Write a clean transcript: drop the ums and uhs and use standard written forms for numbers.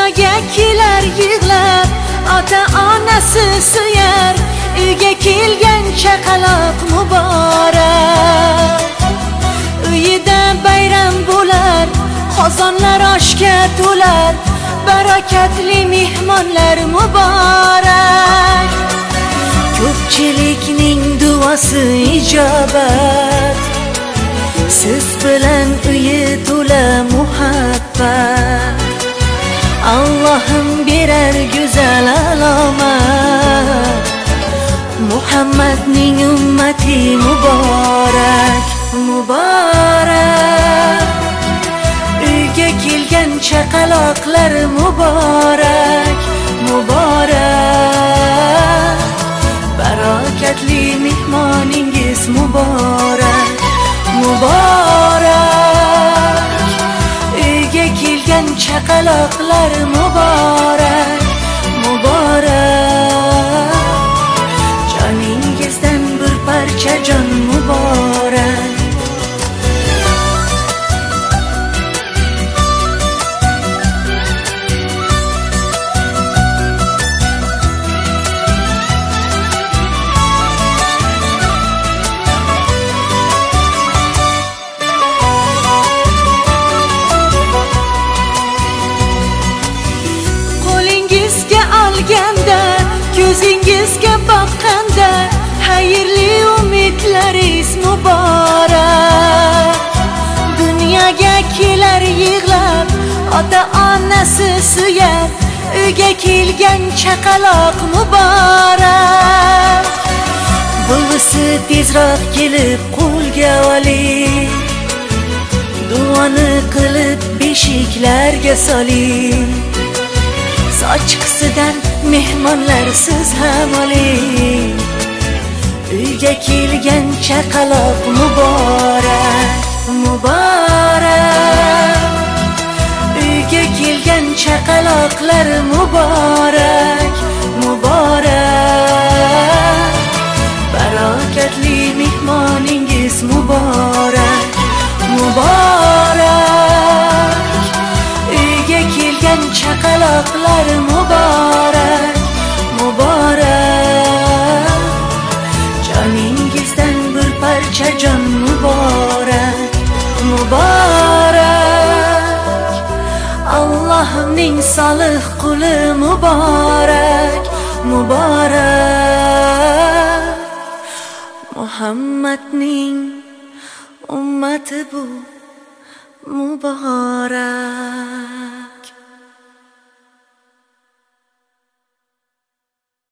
Dunyoga kelar yig'lab, ota-onasi suyar, uyga kelgan chaqaloq muborak. Uyida bayram bo'lar, qozonlar oshga to'lar, barakatli mehmonlar muborak. Ko'pchilikning duosi ijobat, siz bilan uyi to'la muhabbat. Allohim berar go'zal alomat, Muhammadning ummati muborak, muborak. Uyga kelgan chaqaloqlar muborak, muborak. Barakatli mehmoningiz muborak, muborak. Uyga kelgan chaqaloqlar muborak, muborak. Joningizdan bir parcha jon muborak. Ko'zingizga boqqanda xayrli umidlaringiz muborak. Dunyoga kelar yig'lab, ota-onasi suyar, uyga kelgan chaqaloq muborak. Buvisi tezroq kelib qo'lga oling, duoni qilib beshiklarga soling. Sochqisidan mehmonlar siz ham oling, uyga kelgan chaqaloq muborak, muborak. Uyga kelgan chaqaloqlar muborak, muborak. Barakatli mehmoningiz muborak, muborak. Uyga kelgan chaqaloqlar muborak, muborak. Joningizdan bir parcha jon muborak, muborak. Allohning solih quli muborak, muborak. Muhammadning ummati bu muborak.